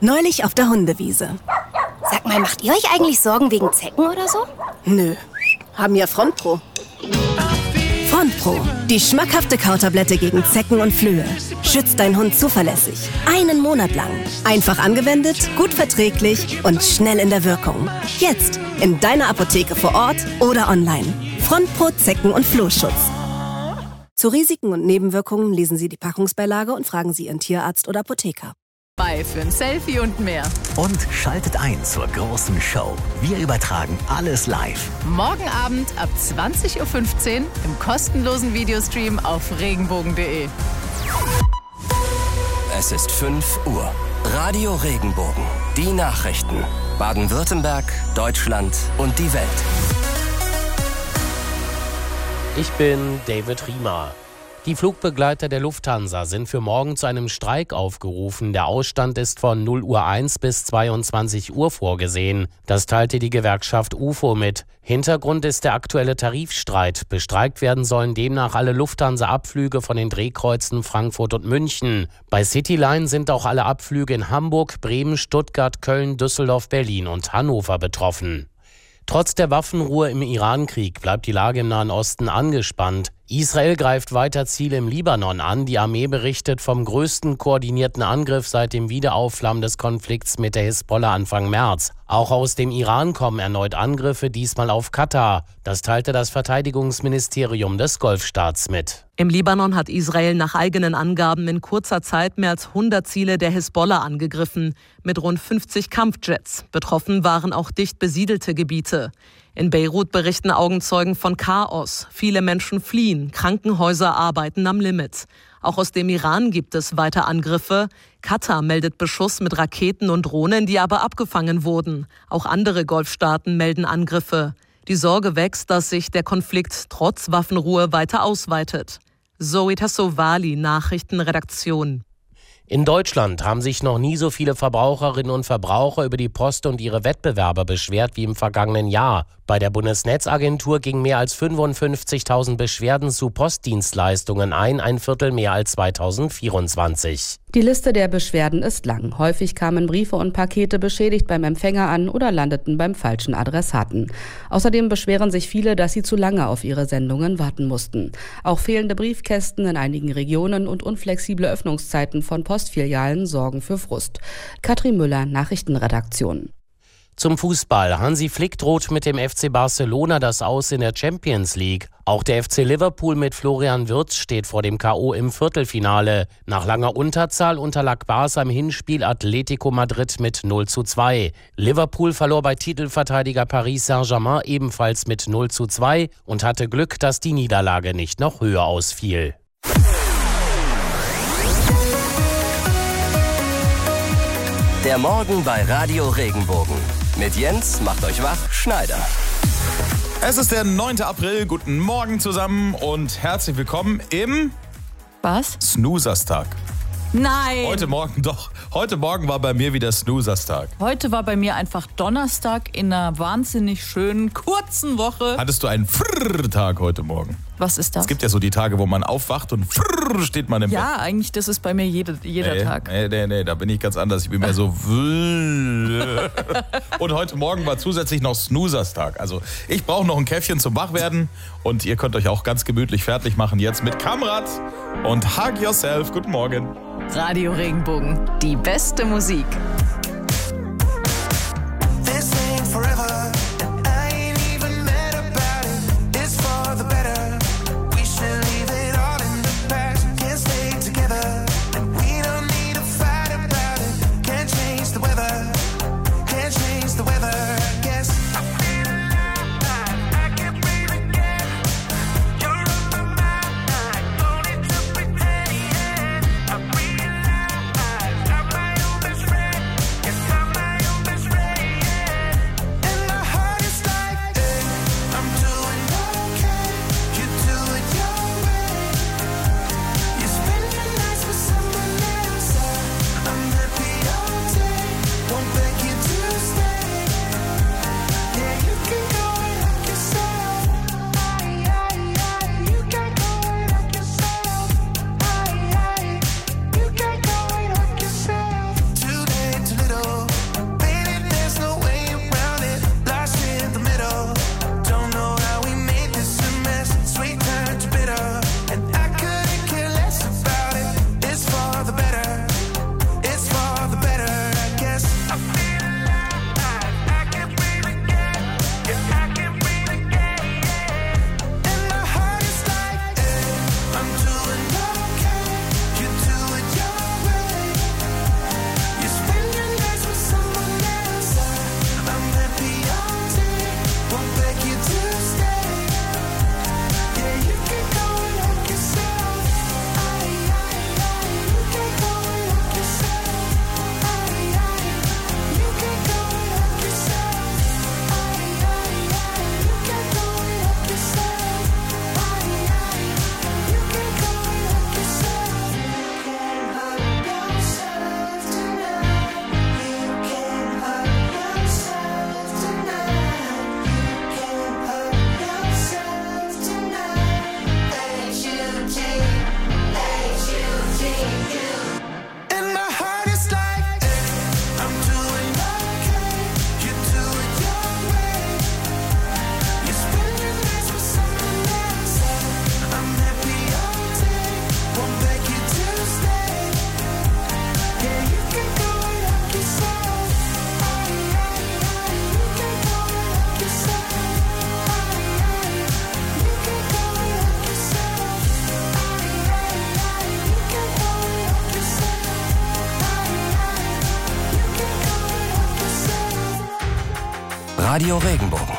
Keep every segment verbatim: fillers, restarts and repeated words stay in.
Neulich auf der Hundewiese. Sag mal, macht ihr euch eigentlich Sorgen wegen Zecken oder so? Nö, haben ja Frontpro. Frontpro, die schmackhafte Kautablette gegen Zecken und Flöhe. Schützt deinen Hund zuverlässig. Einen Monat lang. Einfach angewendet, gut verträglich und schnell in der Wirkung. Jetzt in deiner Apotheke vor Ort oder online. Frontpro Zecken- und Flohschutz. Zu Risiken und Nebenwirkungen lesen Sie die Packungsbeilage und fragen Sie Ihren Tierarzt oder Apotheker. Bei für ein Selfie und mehr. Und schaltet ein zur großen Show. Wir übertragen alles live. Morgen Abend ab zwanzig Uhr fünfzehn im kostenlosen Videostream auf regenbogen punkt de. Es ist fünf Uhr. Radio Regenbogen. Die Nachrichten. Baden-Württemberg, Deutschland und die Welt. Ich bin David Riemer. Die Flugbegleiter der Lufthansa sind für morgen zu einem Streik aufgerufen. Der Ausstand ist von null Uhr eins bis zweiundzwanzig Uhr vorgesehen. Das teilte die Gewerkschaft U F O mit. Hintergrund ist der aktuelle Tarifstreit. Bestreikt werden sollen demnach alle Lufthansa-Abflüge von den Drehkreuzen Frankfurt und München. Bei Cityline sind auch alle Abflüge in Hamburg, Bremen, Stuttgart, Köln, Düsseldorf, Berlin und Hannover betroffen. Trotz der Waffenruhe im Irankrieg bleibt die Lage im Nahen Osten angespannt. Israel greift weiter Ziele im Libanon an. Die Armee berichtet vom größten koordinierten Angriff seit dem Wiederaufflammen des Konflikts mit der Hisbollah Anfang März. Auch aus dem Iran kommen erneut Angriffe, diesmal auf Katar. Das teilte das Verteidigungsministerium des Golfstaats mit. Im Libanon hat Israel nach eigenen Angaben in kurzer Zeit mehr als hundert Ziele der Hisbollah angegriffen, mit rund fünfzig Kampfjets. Betroffen waren auch dicht besiedelte Gebiete. In Beirut berichten Augenzeugen von Chaos. Viele Menschen fliehen, Krankenhäuser arbeiten am Limit. Auch aus dem Iran gibt es weiter Angriffe. Katar meldet Beschuss mit Raketen und Drohnen, die aber abgefangen wurden. Auch andere Golfstaaten melden Angriffe. Die Sorge wächst, dass sich der Konflikt trotz Waffenruhe weiter ausweitet. Zoe Tassovali, Nachrichtenredaktion. In Deutschland haben sich noch nie so viele Verbraucherinnen und Verbraucher über die Post und ihre Wettbewerber beschwert wie im vergangenen Jahr. Bei der Bundesnetzagentur gingen mehr als fünfundfünfzigtausend Beschwerden zu Postdienstleistungen ein, ein Viertel mehr als zweitausendvierundzwanzig. Die Liste der Beschwerden ist lang. Häufig kamen Briefe und Pakete beschädigt beim Empfänger an oder landeten beim falschen Adressaten. Außerdem beschweren sich viele, dass sie zu lange auf ihre Sendungen warten mussten. Auch fehlende Briefkästen in einigen Regionen und unflexible Öffnungszeiten von Postfilialen sorgen für Frust. Katrin Müller, Nachrichtenredaktion. Zum Fußball. Hansi Flick droht mit dem F C Barcelona das Aus in der Champions League. Auch der F C Liverpool mit Florian Wirtz steht vor dem K O im Viertelfinale. Nach langer Unterzahl unterlag Barca im Hinspiel Atletico Madrid mit null zu zwei. Liverpool verlor bei Titelverteidiger Paris Saint-Germain ebenfalls mit null zu zwei und hatte Glück, dass die Niederlage nicht noch höher ausfiel. Der Morgen bei Radio Regenbogen. Mit Jens macht euch wach, Schneider. Es ist der neunte April. Guten Morgen zusammen und herzlich willkommen im Was? Snooserstag. Nein! Heute Morgen doch. Heute Morgen war bei mir wieder Snooserstag. Heute war bei mir einfach Donnerstag in einer wahnsinnig schönen, kurzen Woche. Hattest du einen Frrrr-Tag heute Morgen? Was ist das? Es gibt ja so die Tage, wo man aufwacht und frrrr steht man im Bett. Ja, eigentlich, das ist bei mir jede, jeder nee, Tag. Nee, nee, nee, da bin ich ganz anders. Ich bin mehr so und heute Morgen war zusätzlich noch Snooserstag. Also ich brauche noch ein Käffchen zum Wachwerden und ihr könnt euch auch ganz gemütlich fertig machen jetzt mit Kamrat und Hug Yourself. Guten Morgen. Radio Regenbogen, die beste Musik. Friend Radio Regenbogen.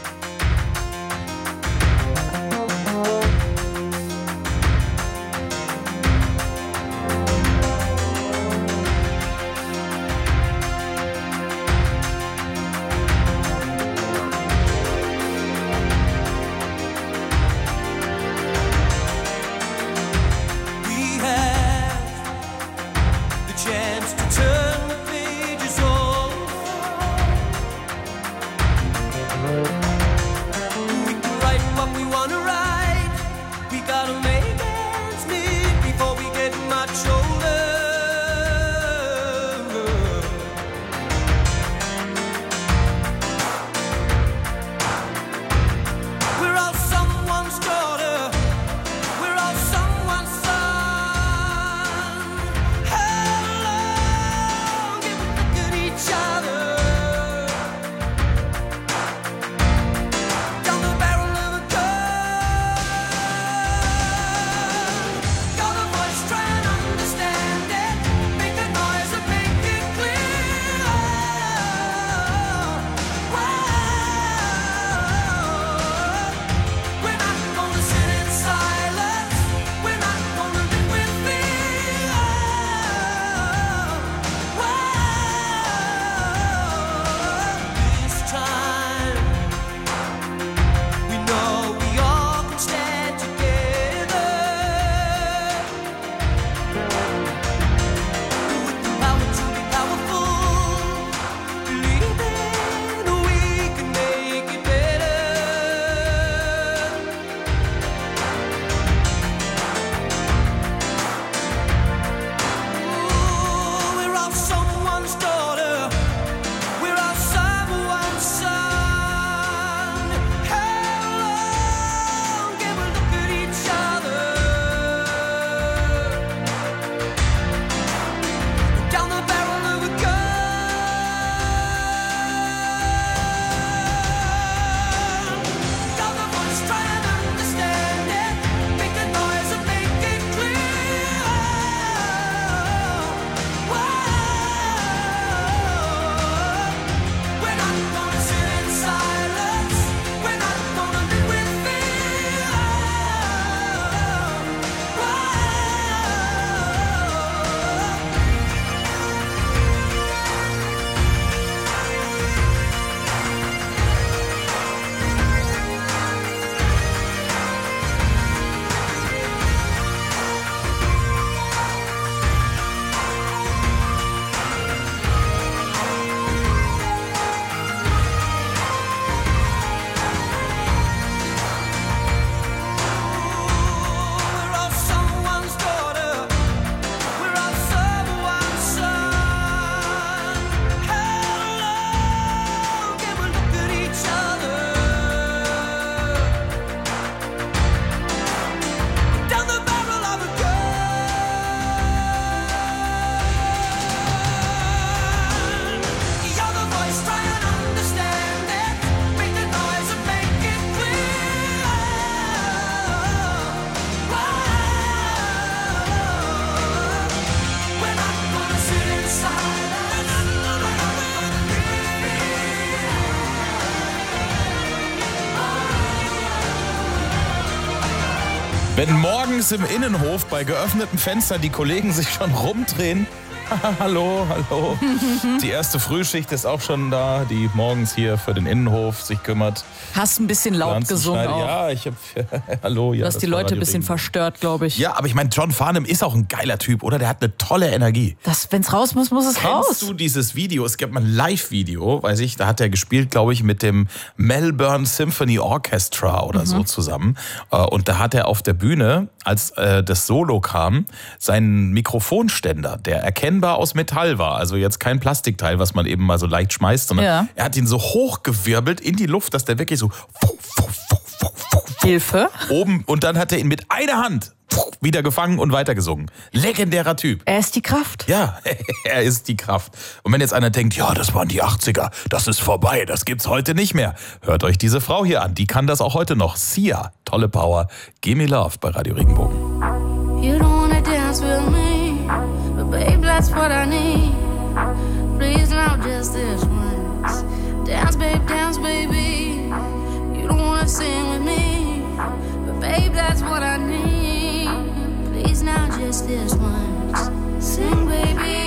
Wenn morgens im Innenhof bei geöffneten Fenstern die Kollegen sich schon rumdrehen. Hallo, hallo. Die erste Frühschicht ist auch schon da, die morgens hier für den Innenhof sich kümmert. Hast ein bisschen laut gesungen auch. Ja, ich hab, hallo. Ja, du hast die Leute ein bisschen verstört, glaube ich. Ja, aber ich meine, John Farnham ist auch ein geiler Typ, oder? Der hat eine tolle Energie. Wenn es raus muss, muss es Kennst raus. Kennst du dieses Video? Es gibt mal ein Live-Video, weiß ich, da hat er gespielt, glaube ich, mit dem Melbourne Symphony Orchestra oder mhm. so zusammen. Und da hat er auf der Bühne, als das Solo kam, seinen Mikrofonständer, der erkennbar aus Metall war, also jetzt kein Plastikteil, was man eben mal so leicht schmeißt, sondern ja. er hat ihn so hochgewirbelt in die Luft, dass der wirklich so Hilfe oben, und dann hat er ihn mit einer Hand wieder gefangen und weitergesungen. Legendärer Typ. Er ist die Kraft. Ja, er ist die Kraft. Und wenn jetzt einer denkt, ja, das waren die achtziger, das ist vorbei, das gibt's heute nicht mehr. Hört euch diese Frau hier an, die kann das auch heute noch. Sia, tolle Power. Gimme Love bei Radio Regenbogen. You don't wanna dance with me, but babe, that's what I need. Please, now just this once. Dance, babe, dance, babe. babe, that's what I need. Please now, just this once. Sing, baby.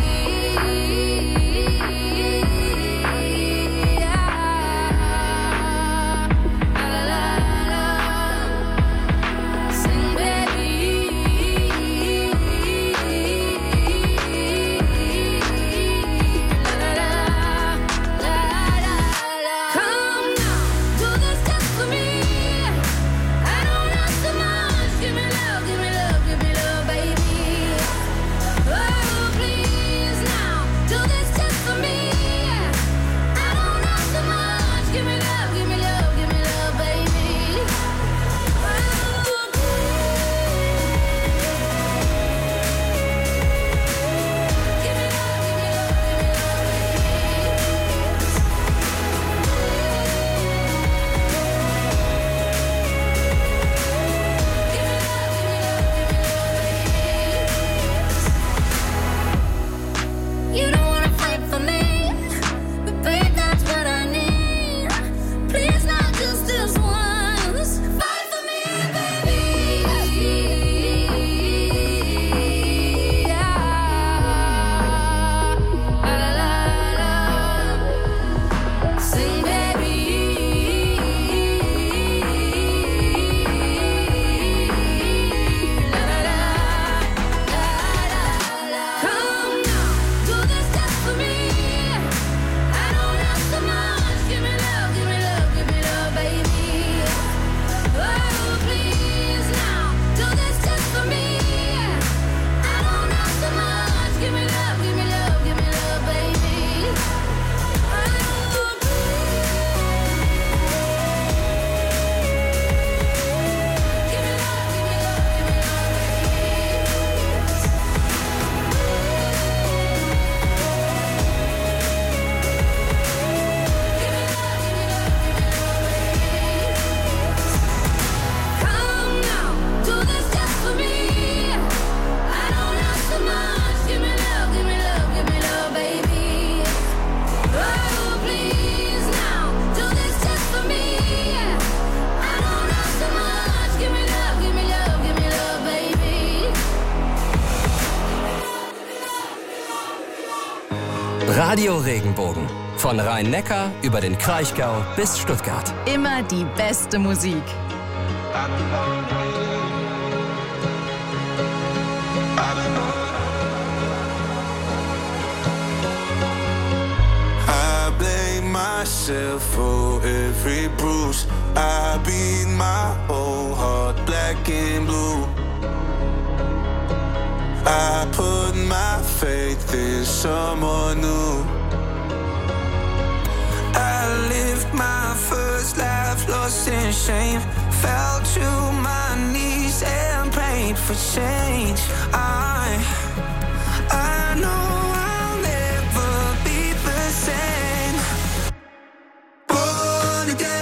Radio Regenbogen. Von Rhein-Neckar über den Kraichgau bis Stuttgart. Immer die beste Musik. I blame myself for every bruise. I beat my own heart black and blue. I put my faith in someone new. I lived my first life lost in shame. Fell to my knees and prayed for change. I, I know